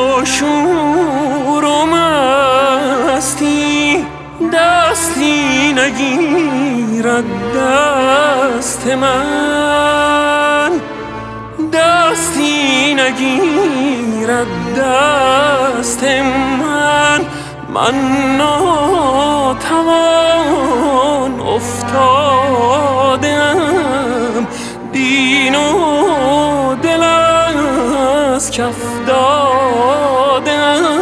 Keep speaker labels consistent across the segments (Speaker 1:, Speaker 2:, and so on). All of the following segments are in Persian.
Speaker 1: با شور و مستی دستی نگیرد دست من، دستی نگیرد دست من. من ناتوان افتادم، دین و دل از کف دادم.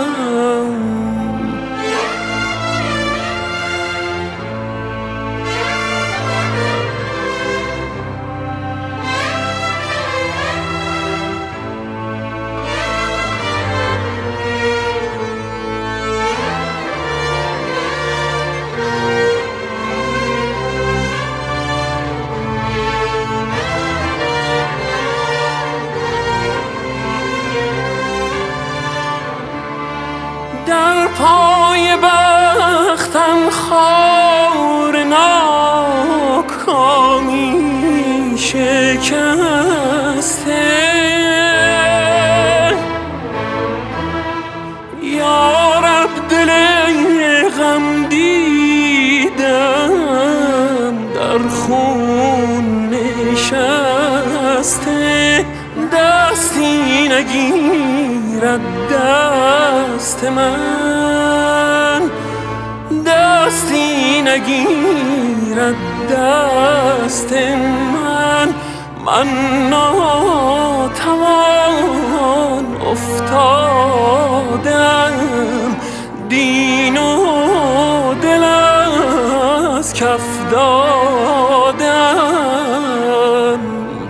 Speaker 1: در پای بختم خار ناکامی شکسته، یا رب دل غم دیدم در خون نشسته. دستی نگیرد دست من، دستی نگیرد دست من. من ناتوان افتادم، دین و دل از کف دادم.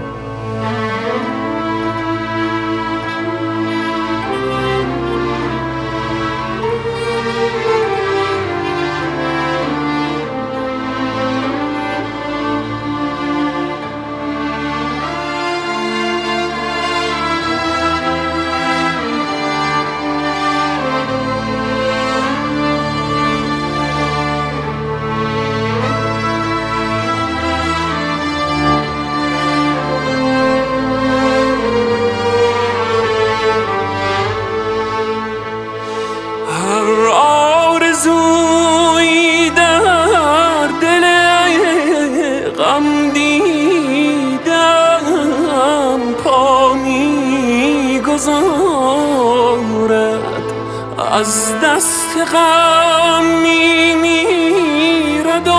Speaker 1: از دست غم میمیرد و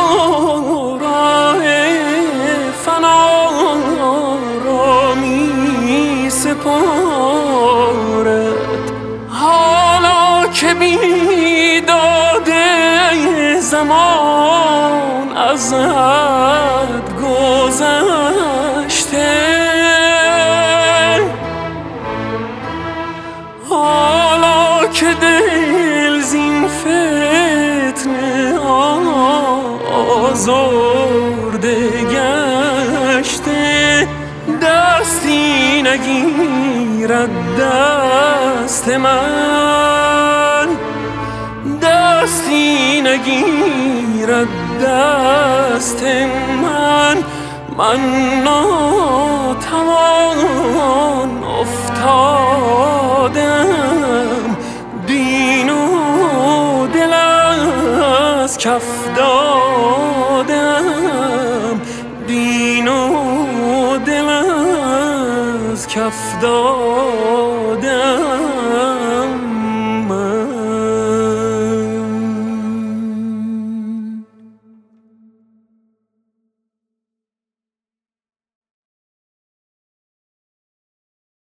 Speaker 1: راه فنا را می سپارد. حالا که بیداد زمان از حد گذشته، که دل زین فتنه آزرده گشته. دستی نگیرد دست من، دستی نگیرد دست من. من ناتوان افتادم، دین و دل از کف دادم، دین و دل از کف دادم.